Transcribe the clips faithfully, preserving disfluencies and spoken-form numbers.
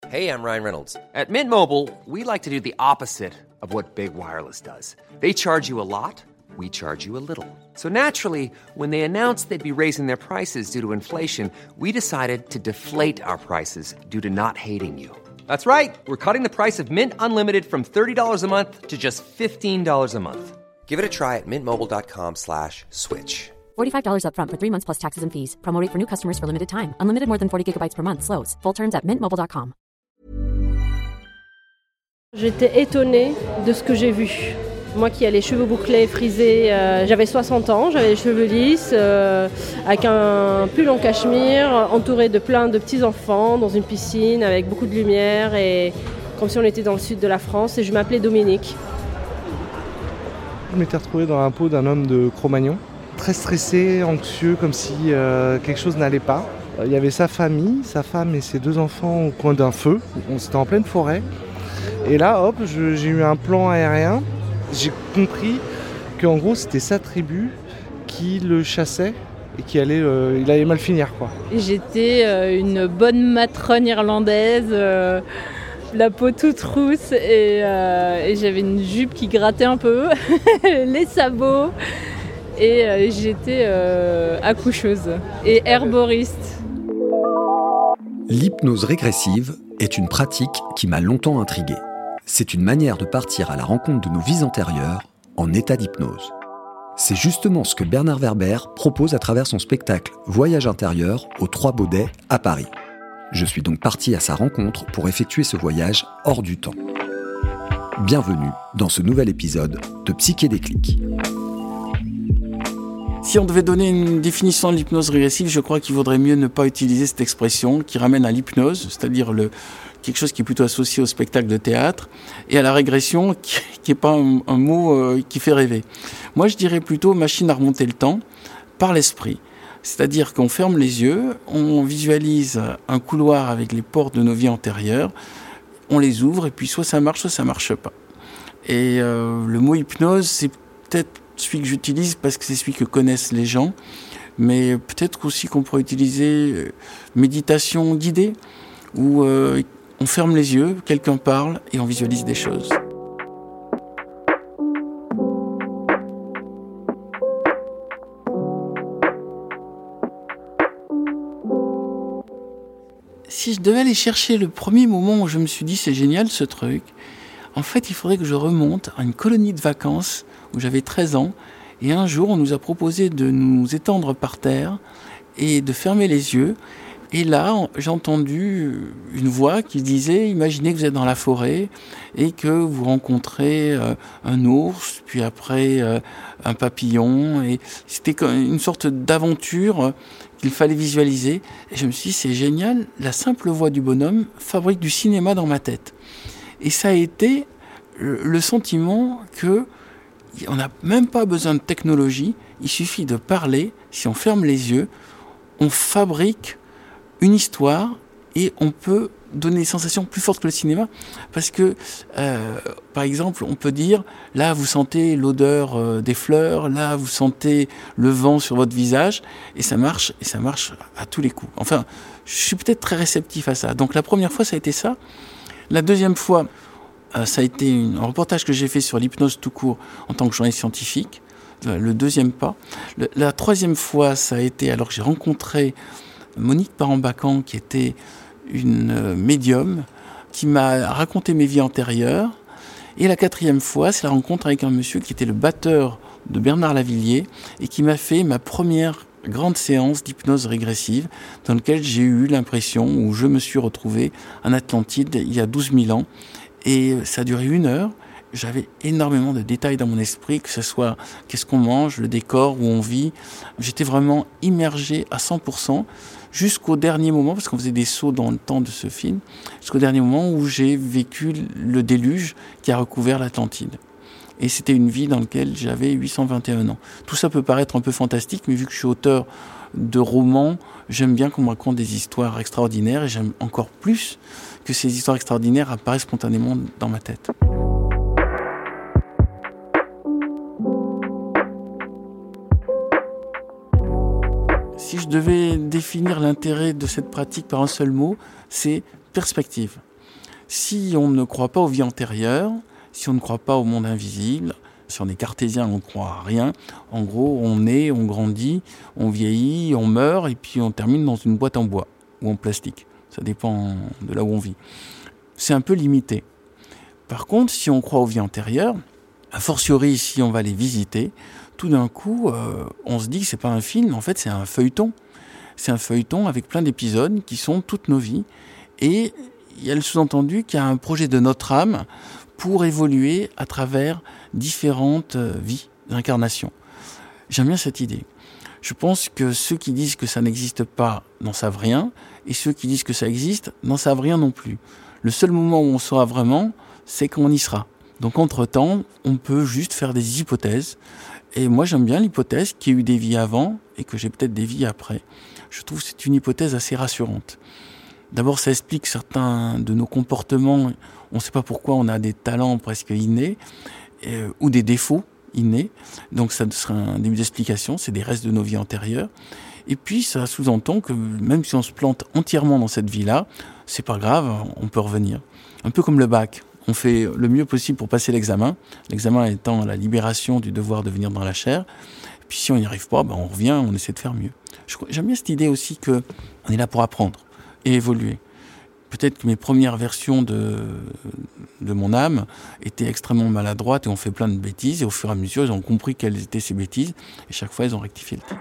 Hey, I'm Ryan Reynolds. At Mint Mobile, we like to do the opposite of what Big Wireless does. They charge you a lot, we charge you a little. So naturally, when they announced they'd be raising their prices due to inflation, we decided to deflate our prices due to not hating you. That's right. We're cutting the price of Mint Unlimited from thirty dollars a month to just fifteen dollars a month. Give it a try at mintmobile.com slash switch. forty-five dollars up front for three months plus taxes and fees. Promo rate for new customers for limited time. Unlimited more than forty gigabytes per month. Slows full terms at mint mobile dot com. J'étais étonnée de ce que j'ai vu. Moi qui ai les cheveux bouclés, frisés, euh, j'avais soixante ans, j'avais les cheveux lisses, euh, avec un pull en cachemire, entouré de plein de petits-enfants, dans une piscine, avec beaucoup de lumière, et comme si on était dans le sud de la France, et je m'appelais Dominique. Je m'étais retrouvé dans la peau d'un homme de Cro-Magnon, très stressé, anxieux, comme si euh, quelque chose n'allait pas. Il y avait sa famille, sa femme et ses deux enfants au coin d'un feu. On était en pleine forêt. Et là, hop, je, j'ai eu un plan aérien. J'ai compris qu'en gros, c'était sa tribu qui le chassait et qui allait, euh, il allait mal finir, quoi. J'étais euh, une bonne matrone irlandaise, euh, la peau toute rousse et, euh, et j'avais une jupe qui grattait un peu, les sabots et euh, j'étais euh, accoucheuse et herboriste. L'hypnose régressive est une pratique qui m'a longtemps intrigué. C'est une manière de partir à la rencontre de nos vies antérieures en état d'hypnose. C'est justement ce que Bernard Werber propose à travers son spectacle Voyage intérieur aux Trois Baudets à Paris. Je suis donc parti à sa rencontre pour effectuer ce voyage hors du temps. Bienvenue dans ce nouvel épisode de Psyché Déclic. Si on devait donner une définition de l'hypnose régressive, je crois qu'il vaudrait mieux ne pas utiliser cette expression qui ramène à l'hypnose, c'est-à-dire le, quelque chose qui est plutôt associé au spectacle de théâtre, et à la régression qui n'est pas un, un mot euh, qui fait rêver. Moi, je dirais plutôt machine à remonter le temps par l'esprit. C'est-à-dire qu'on ferme les yeux, on visualise un couloir avec les portes de nos vies antérieures, on les ouvre et puis soit ça marche, soit ça marche pas. Et euh, le mot hypnose, c'est peut-être celui que j'utilise parce que c'est celui que connaissent les gens, mais peut-être aussi qu'on pourrait utiliser méditation guidée, où euh, on ferme les yeux, quelqu'un parle et on visualise des choses. Si je devais aller chercher le premier moment où je me suis dit c'est génial ce truc, en fait il faudrait que je remonte à une colonie de vacances où j'avais treize ans, et un jour on nous a proposé de nous étendre par terre et de fermer les yeux, et là j'ai entendu une voix qui disait imaginez que vous êtes dans la forêt et que vous rencontrez euh, un ours, puis après euh, un papillon, et c'était une sorte d'aventure qu'il fallait visualiser, et je me suis dit c'est génial, la simple voix du bonhomme fabrique du cinéma dans ma tête. Et ça a été le, le sentiment que on n'a même pas besoin de technologie, il suffit de parler, si on ferme les yeux, on fabrique une histoire et on peut donner des sensations plus fortes que le cinéma, parce que, euh, par exemple, on peut dire, là vous sentez l'odeur euh, des fleurs, là vous sentez le vent sur votre visage, et ça marche, et ça marche à tous les coups. Enfin, je suis peut-être très réceptif à ça. Donc la première fois, ça a été ça. La deuxième fois, Euh, ça a été une, un reportage que j'ai fait sur l'hypnose tout court en tant que journaliste scientifique, le, le deuxième pas. Le, la troisième fois, ça a été alors que j'ai rencontré Monique Parent-Bacan, qui était une euh, médium, qui m'a raconté mes vies antérieures. Et la quatrième fois, c'est la rencontre avec un monsieur qui était le batteur de Bernard Lavilliers et qui m'a fait ma première grande séance d'hypnose régressive dans laquelle j'ai eu l'impression, où je me suis retrouvé en Atlantide il y a douze mille ans. Et ça a duré une heure. J'avais énormément de détails dans mon esprit, que ce soit qu'est-ce qu'on mange, le décor, où on vit. J'étais vraiment immergé à cent pour cent jusqu'au dernier moment, parce qu'on faisait des sauts dans le temps de ce film, jusqu'au dernier moment où j'ai vécu le déluge qui a recouvert l'Atlantide. Et c'était une vie dans laquelle j'avais huit cent vingt et un ans. Tout ça peut paraître un peu fantastique, mais vu que je suis auteur de romans, j'aime bien qu'on me raconte des histoires extraordinaires, et j'aime encore plus que ces histoires extraordinaires apparaissent spontanément dans ma tête. Si je devais définir l'intérêt de cette pratique par un seul mot, c'est perspective. Si on ne croit pas aux vies antérieures, si on ne croit pas au monde invisible, si on est cartésien, on ne croit à rien. En gros, on naît, on grandit, on vieillit, on meurt, et puis on termine dans une boîte en bois ou en plastique. Ça dépend de là où on vit. C'est un peu limité. Par contre, si on croit aux vies antérieures, a fortiori si on va les visiter, tout d'un coup, euh, on se dit que c'est pas un film, en fait c'est un feuilleton. C'est un feuilleton avec plein d'épisodes qui sont toutes nos vies. Et il y a le sous-entendu qu'il y a un projet de notre âme pour évoluer à travers différentes vies, incarnations. J'aime bien cette idée. Je pense que ceux qui disent que ça n'existe pas n'en savent rien, et ceux qui disent que ça existe n'en savent rien non plus. Le seul moment où on saura vraiment, c'est quand on y sera. Donc entre-temps, on peut juste faire des hypothèses. Et moi, j'aime bien l'hypothèse qu'il y ait eu des vies avant et que j'ai peut-être des vies après. Je trouve que c'est une hypothèse assez rassurante. D'abord, ça explique certains de nos comportements. On ne sait pas pourquoi on a des talents presque innés euh, ou des défauts innés. Donc ça serait un début d'explication. C'est des restes de nos vies antérieures. Et puis, ça sous-entend que même si on se plante entièrement dans cette vie-là, c'est pas grave, on peut revenir. Un peu comme le bac. On fait le mieux possible pour passer l'examen. L'examen étant la libération du devoir de venir dans la chair. Et puis si on n'y arrive pas, ben on revient, on essaie de faire mieux. Je, j'aime bien cette idée aussi qu'on est là pour apprendre et évoluer. Peut-être que mes premières versions de, de mon âme étaient extrêmement maladroites et ont fait plein de bêtises. Et au fur et à mesure, ils ont compris quelles étaient ces bêtises. Et chaque fois, ils ont rectifié le tir.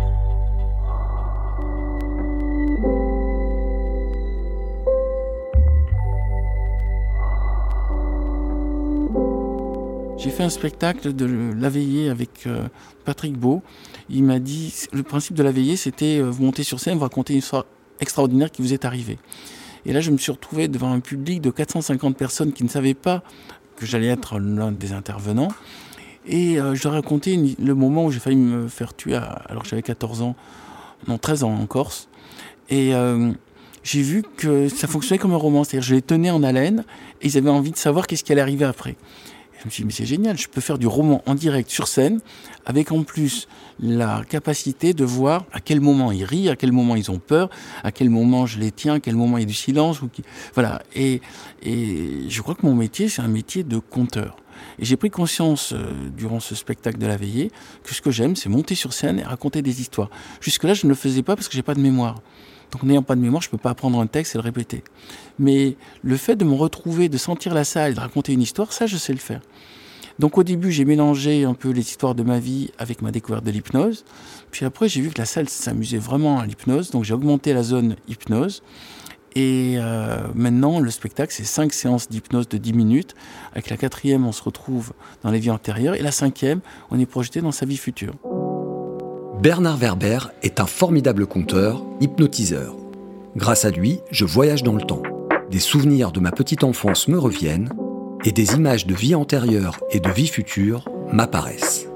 J'ai fait un spectacle de la veillée avec euh, Patrick Beau. Il m'a dit, le principe de la veillée, c'était euh, vous montez sur scène, vous racontez une histoire extraordinaire qui vous est arrivée. Et là, je me suis retrouvé devant un public de quatre cent cinquante personnes qui ne savaient pas que j'allais être l'un des intervenants. Et euh, je leur ai raconté une, le moment où j'ai failli me faire tuer à, alors que j'avais quatorze ans, non treize ans en Corse. Et euh, j'ai vu que ça fonctionnait comme un roman, c'est-à-dire je les tenais en haleine et ils avaient envie de savoir qu'est-ce qui allait arriver après. Je me suis dit, mais c'est génial, je peux faire du roman en direct sur scène, avec en plus la capacité de voir à quel moment ils rient, à quel moment ils ont peur, à quel moment je les tiens, à quel moment il y a du silence. Ou qui... Voilà. Et, et je crois que mon métier, c'est un métier de conteur. Et j'ai pris conscience, euh, durant ce spectacle de la veillée, que ce que j'aime, c'est monter sur scène et raconter des histoires. Jusque-là, je ne le faisais pas parce que j'ai pas de mémoire. Donc, n'ayant pas de mémoire, je peux pas apprendre un texte et le répéter. Mais le fait de me retrouver, de sentir la salle et de raconter une histoire, ça, je sais le faire. Donc, au début, j'ai mélangé un peu les histoires de ma vie avec ma découverte de l'hypnose. Puis après, j'ai vu que la salle s'amusait vraiment à l'hypnose. Donc, j'ai augmenté la zone hypnose. Et euh, maintenant, le spectacle, c'est cinq séances d'hypnose de dix minutes. Avec la quatrième, on se retrouve dans les vies antérieures. Et la cinquième, on est projeté dans sa vie future. Bernard Werber est un formidable conteur, hypnotiseur. Grâce à lui, je voyage dans le temps. Des souvenirs de ma petite enfance me reviennent et des images de vie antérieure et de vie future m'apparaissent.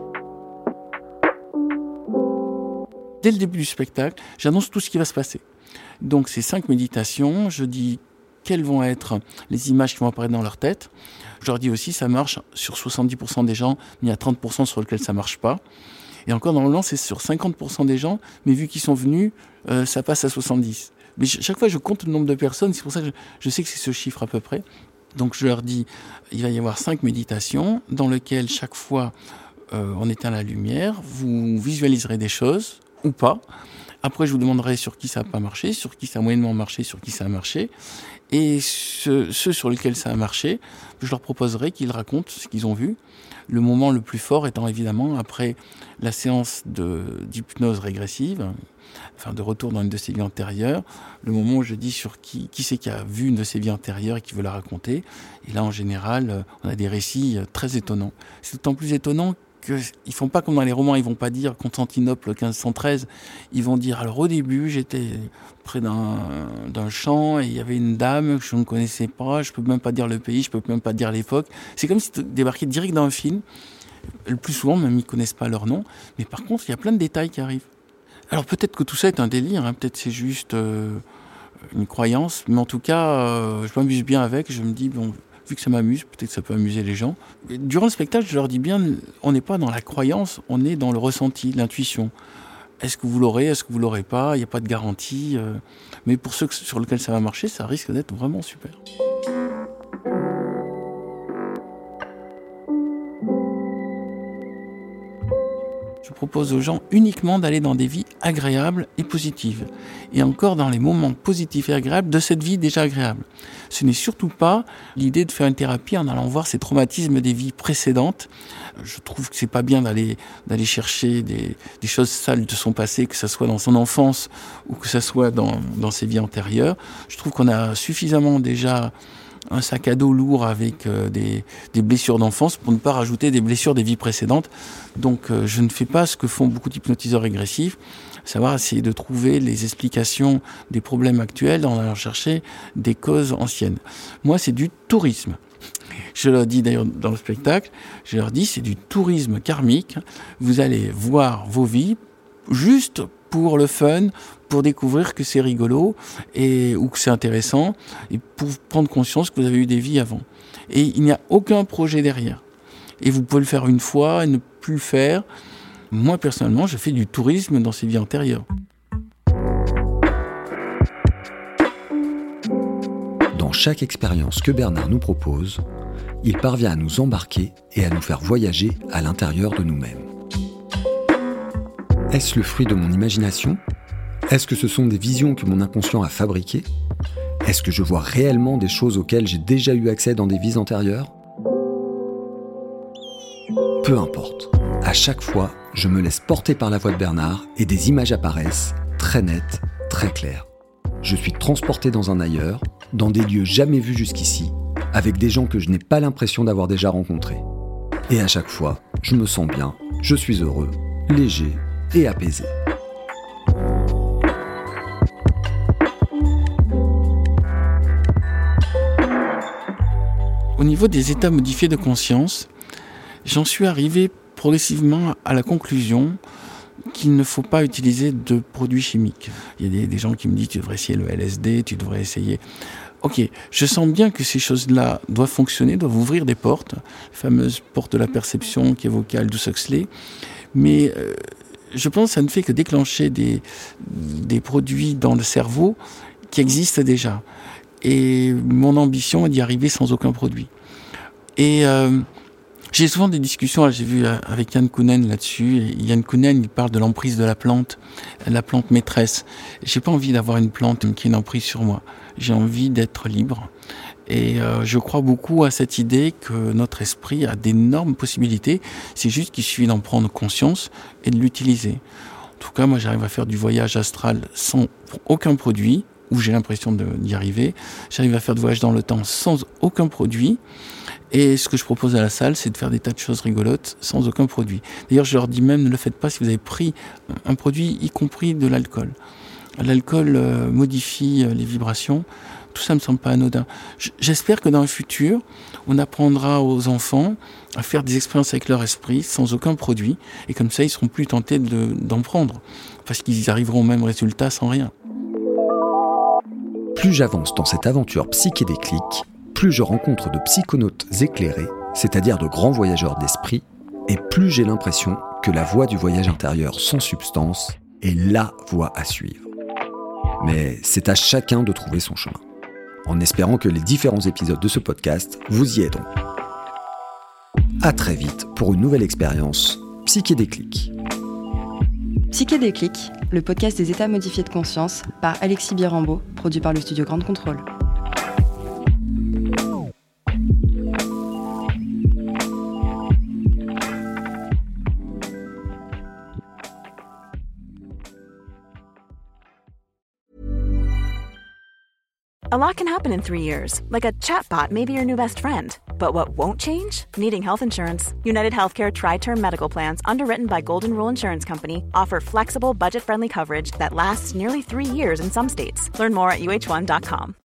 Dès le début du spectacle, j'annonce tout ce qui va se passer. Donc ces cinq méditations, je dis quelles vont être les images qui vont apparaître dans leur tête. Je leur dis aussi ça marche sur soixante-dix pour cent des gens, mais il y a trente pour cent sur lesquels ça ne marche pas. Et encore, normalement, c'est sur cinquante pour cent des gens, mais vu qu'ils sont venus, euh, ça passe à soixante-dix. Mais chaque fois, je compte le nombre de personnes, c'est pour ça que je, je sais que c'est ce chiffre à peu près. Donc, je leur dis, il va y avoir cinq méditations, dans lesquelles, chaque fois, euh, on éteint la lumière, vous visualiserez des choses, ou pas. Après, je vous demanderai sur qui ça n'a pas marché, sur qui ça a moyennement marché, sur qui ça a marché. Et ce, ceux sur lesquels ça a marché, je leur proposerai qu'ils racontent ce qu'ils ont vu. Le moment le plus fort étant évidemment après la séance de, d'hypnose régressive, enfin de retour dans une de ses vies antérieures, le moment où je dis sur qui, qui c'est qui a vu une de ses vies antérieures et qui veut la raconter. Et là, en général, on a des récits très étonnants. C'est d'autant plus étonnant qu'ils font pas comme dans les romans, ils vont pas dire Constantinople quinze cent treize, ils vont dire alors au début j'étais près d'un, d'un champ et il y avait une dame que je ne connaissais pas, je peux même pas dire le pays, je peux même pas dire l'époque. C'est comme si tu débarquais direct dans un film. Le plus souvent même ils connaissent pas leur nom, mais par contre il y a plein de détails qui arrivent. Alors peut-être que tout ça est un délire, hein, peut-être c'est juste euh, une croyance, mais en tout cas euh, je m'amuse bien avec, je me dis bon, vu que ça m'amuse, peut-être que ça peut amuser les gens. Durant le spectacle, je leur dis bien, on n'est pas dans la croyance, on est dans le ressenti, l'intuition. Est-ce que vous l'aurez, est-ce que vous l'aurez pas? Il n'y a pas de garantie. Euh, mais pour ceux sur lesquels ça va marcher, ça risque d'être vraiment super. propose aux gens uniquement d'aller dans des vies agréables et positives. Et encore dans les moments positifs et agréables de cette vie déjà agréable. Ce n'est surtout pas l'idée de faire une thérapie en allant voir ces traumatismes des vies précédentes. Je trouve que c'est pas bien d'aller, d'aller chercher des, des choses sales de son passé, que ça soit dans son enfance ou que ça soit dans, dans ses vies antérieures. Je trouve qu'on a suffisamment déjà un sac à dos lourd avec euh, des, des blessures d'enfance pour ne pas rajouter des blessures des vies précédentes. Donc euh, je ne fais pas ce que font beaucoup d'hypnotiseurs régressifs, savoir essayer de trouver les explications des problèmes actuels en allant chercher des causes anciennes. Moi, c'est du tourisme. Je leur dis d'ailleurs dans le spectacle, je leur dis c'est du tourisme karmique. Vous allez voir vos vies juste pour le fun, pour découvrir que c'est rigolo et ou que c'est intéressant et pour prendre conscience que vous avez eu des vies avant. Et il n'y a aucun projet derrière. Et vous pouvez le faire une fois et ne plus le faire. Moi personnellement, je fais du tourisme dans ces vies antérieures. Dans chaque expérience que Bernard nous propose, il parvient à nous embarquer et à nous faire voyager à l'intérieur de nous-mêmes. Est-ce le fruit de mon imagination ? Est-ce que ce sont des visions que mon inconscient a fabriquées ? Est-ce que je vois réellement des choses auxquelles j'ai déjà eu accès dans des vies antérieures ? Peu importe. À chaque fois, je me laisse porter par la voix de Bernard et des images apparaissent, très nettes, très claires. Je suis transporté dans un ailleurs, dans des lieux jamais vus jusqu'ici, avec des gens que je n'ai pas l'impression d'avoir déjà rencontrés. Et à chaque fois, je me sens bien, je suis heureux, léger et apaisé. Au niveau des états modifiés de conscience, j'en suis arrivé progressivement à la conclusion qu'il ne faut pas utiliser de produits chimiques. Il y a des, des gens qui me disent tu devrais essayer le L S D, tu devrais essayer... Ok, je sens bien que ces choses-là doivent fonctionner, doivent ouvrir des portes, la fameuse porte de la perception qui évoquait Aldous Huxley, mais euh, je pense que ça ne fait que déclencher des, des produits dans le cerveau qui existent déjà. Et mon ambition est d'y arriver sans aucun produit. Et euh, j'ai souvent des discussions, j'ai vu avec Yann Kounen là-dessus, et Yann Kounen, il parle de l'emprise de la plante, la plante maîtresse. J'ai pas envie d'avoir une plante qui ait une emprise sur moi. J'ai envie d'être libre. Et euh, je crois beaucoup à cette idée que notre esprit a d'énormes possibilités. C'est juste qu'il suffit d'en prendre conscience et de l'utiliser. En tout cas, moi, j'arrive à faire du voyage astral sans aucun produit, où j'ai l'impression de, d'y arriver. J'arrive à faire du voyage dans le temps sans aucun produit. Et ce que je propose à la salle, c'est de faire des tas de choses rigolotes sans aucun produit. D'ailleurs, je leur dis même, ne le faites pas si vous avez pris un produit, y compris de l'alcool. L'alcool euh, modifie euh, les vibrations. Tout ça me semble pas anodin. J'espère que dans le futur, on apprendra aux enfants à faire des expériences avec leur esprit sans aucun produit. Et comme ça, ils seront plus tentés de, d'en prendre. Parce qu'ils arriveront au même résultat sans rien. Plus j'avance dans cette aventure psychédélique, plus je rencontre de psychonautes éclairés, c'est-à-dire de grands voyageurs d'esprit, et plus j'ai l'impression que la voie du voyage intérieur sans substance est la voie à suivre. Mais c'est à chacun de trouver son chemin, en espérant que les différents épisodes de ce podcast vous y aideront. À très vite pour une nouvelle expérience psychédélique. Psychédélique, le podcast des états modifiés de conscience par Alexis Bierambeau, produit par le studio Grande Contrôle. A lot can happen in three years, like a chatbot may be your new best friend. But what won't change? Needing health insurance. United Healthcare Tri-Term Medical Plans, underwritten by Golden Rule Insurance Company, offer flexible, budget-friendly coverage that lasts nearly three years in some states. Learn more at U H one dot com.